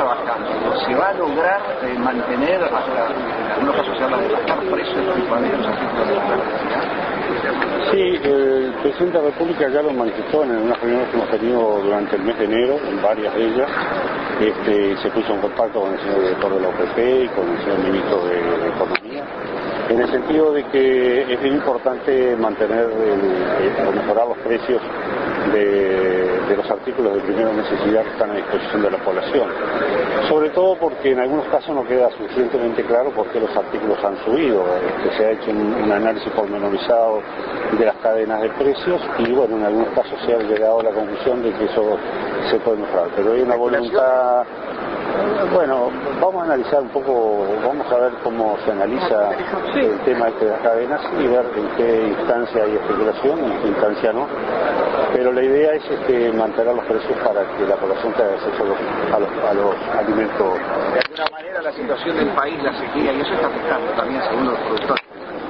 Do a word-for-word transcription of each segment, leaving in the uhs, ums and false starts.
trabajando, ¿se va a lograr eh, mantener, hasta, en algunos casos se habla de bajar precios principalmente los artículos de la electricidad? Sí, el presidente de la República ya lo manifestó en unas reuniones que hemos tenido durante el mes de enero, en varias de ellas. Este, se puso en contacto con el señor director de la O P P y con el señor ministro de, de Economía, en el sentido de que es bien importante mantener el, el, o mejorar los precios de, de los artículos de primera necesidad que están a disposición de la población. Sobre todo porque en algunos casos no queda suficientemente claro por qué los artículos han subido. Este, se ha hecho un, un análisis pormenorizado de las cadenas de precios y bueno, en algunos casos se ha llegado a la conclusión de que eso se puede mejorar. Pero hay una voluntad... Bueno, vamos a analizar un poco, vamos a ver cómo se analiza el tema este de las cadenas y ver en qué instancia hay especulación y en qué instancia no. Pero la idea es este, mantener los precios para que la población tenga acceso a los, a los, a los alimentos. De alguna manera la situación del país, la sequía, y eso está afectando también según los productores.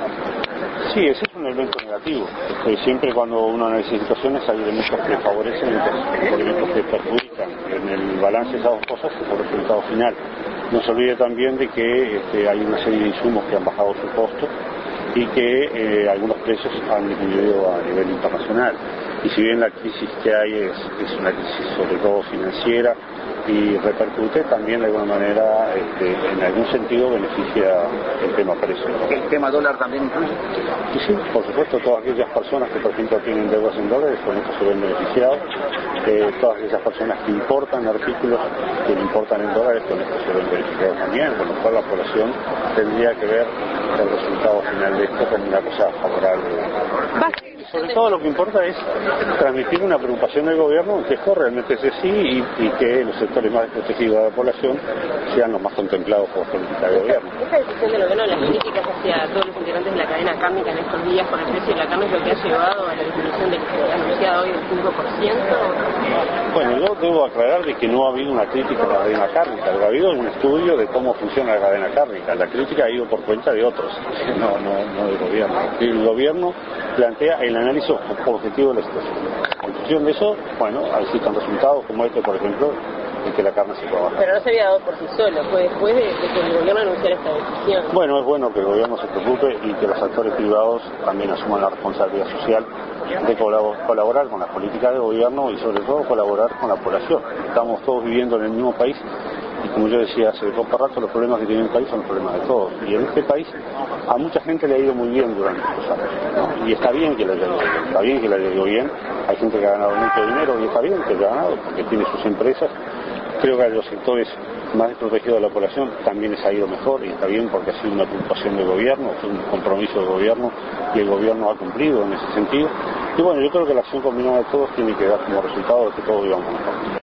Sí, ese es un elemento negativo. Este, siempre cuando uno analiza situaciones hay elementos que favorecen y elementos que perjudican. En el balance de esas dos cosas es el resultado final. No se olvide también de que este, hay una serie de insumos que han bajado su costo y que eh, algunos precios han disminuido a nivel internacional. Y si bien la crisis que hay es, es una crisis sobre todo financiera y repercute, también de alguna manera este, en algún sentido beneficia el tema precio. ¿El tema dólar también incluye? Y sí, por supuesto, todas aquellas personas que por ejemplo tienen deudas en dólares con esto se ven beneficiados, eh, todas aquellas personas que importan artículos que importan en dólares con esto se ven beneficiados también, con lo cual la población tendría que ver el resultado final de esto como una cosa favorable. Sobre todo lo que importa es transmitir una preocupación del gobierno en que esto realmente es así y, y que los sectores más desprotegidos de la población sean los más contemplados por política de gobierno. Esta decisión del gobierno, las críticas hacia todos los integrantes de la cadena cárnica en estos días por el precio de la carne es lo que ha llevado a la disminución del que se ha anunciado hoy del cinco por ciento. Bueno, yo debo aclarar de que no ha habido una crítica a la cadena cárnica, ha habido un estudio de cómo funciona la cadena cárnica. La crítica ha ido por cuenta de otros, no, no, no del gobierno. El gobierno plantea el análisis objetivo de la situación. En función de eso, bueno, existen resultados como este, por ejemplo, en que la carne se pueda bajar. Pero no se había dado por sí solo, fue después de, de que el gobierno anunciara esta decisión. Bueno, es bueno que el gobierno se preocupe y que los actores privados también asuman la responsabilidad social de colaborar con las políticas de gobierno y sobre todo colaborar con la población. Estamos todos viviendo en el mismo país y como yo decía hace poco rato, los problemas que tiene el país son los problemas de todos. Y en este país a mucha gente le ha ido muy bien durante estos años, ¿no? Y está bien que le haya ido bien, está bien que le haya ido bien. Hay gente que ha ganado mucho dinero y está bien que haya ganado porque tiene sus empresas. Creo que a los sectores más desprotegidos de la población también les ha ido mejor y está bien porque ha sido una preocupación del gobierno, es un compromiso del gobierno y el gobierno ha cumplido en ese sentido. Y bueno, yo creo que la acción combinada de todos tiene que dar como resultado de que todos vivamos mejor.